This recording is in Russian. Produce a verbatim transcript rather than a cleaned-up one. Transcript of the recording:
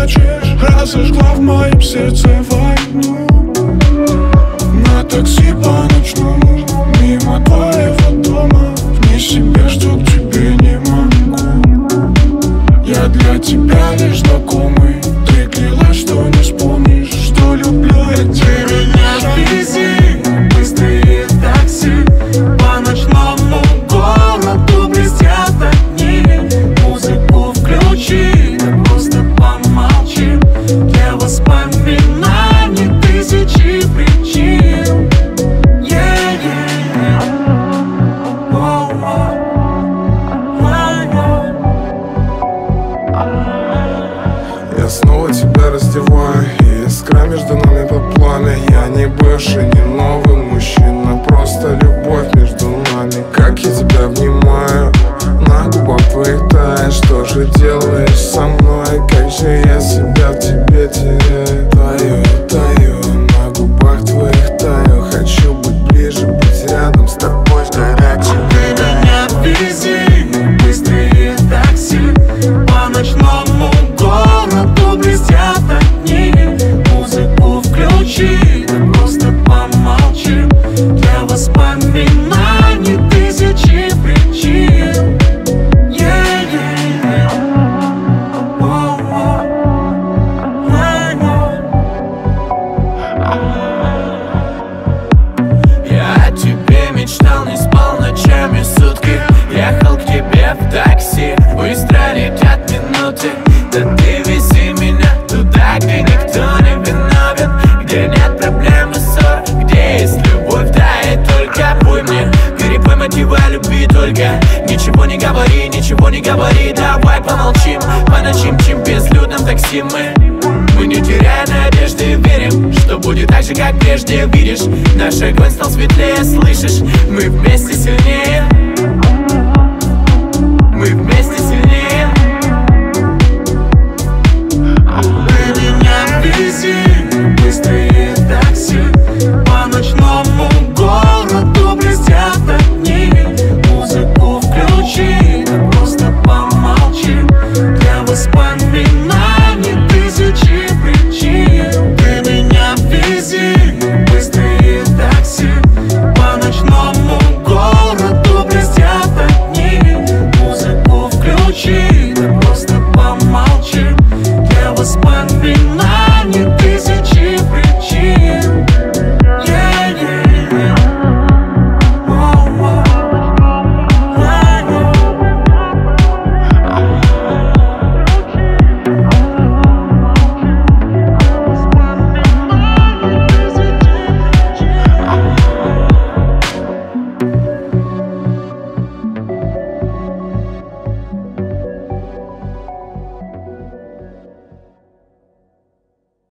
хочешь, разожгла в моем сердце войну. На такси по ночному, мимо твоего дома, вне себя, что к тебе не могу. Я для тебя лишь знакомый, ты клялась, что не вспомнишь, что люблю я тебя. Вези быстрее такси, по ночному городу блестят огни. Музыку включи, да просто помолчи. Для воспоминаний тысячи причин. Yeah, yeah, yeah. Oh, oh. Я снова тебя раздеваю, и искра между нами по пламя. Я не бывший, не новый мужчина, просто любовь между нами. Как я тебя обнимаю, на губах твоих тает. Что же делаешь со мной, как же я себя в тебе теряю. Таю, таю, на губах твоих таю. Хочу быть ближе, быть рядом с тобой, горячим. Ты меня вези быстрее такси, по ночному городу блестят огни. Музыку включи, да просто помолчи. Для воспоминаний тысячи причин. Yeah, yeah, yeah. Oh, oh. Я о тебе мечтал, не спал ночами сутки. Ехал к тебе в такси, быстро летят минуты. Да ты вези меня туда, где никто не виновен, где нет проблем и ссор, где есть любовь, да и только пой мне. Перепой мотивы о любви только. Ничего не говори, ничего не говори, давай помолчим. По ночам, чем в безлюдном такси мы Мы не теряя надежды, верим, что будет так же, как прежде. Видишь, наш огонь стал светлее, слышишь, мы вместе сильнее.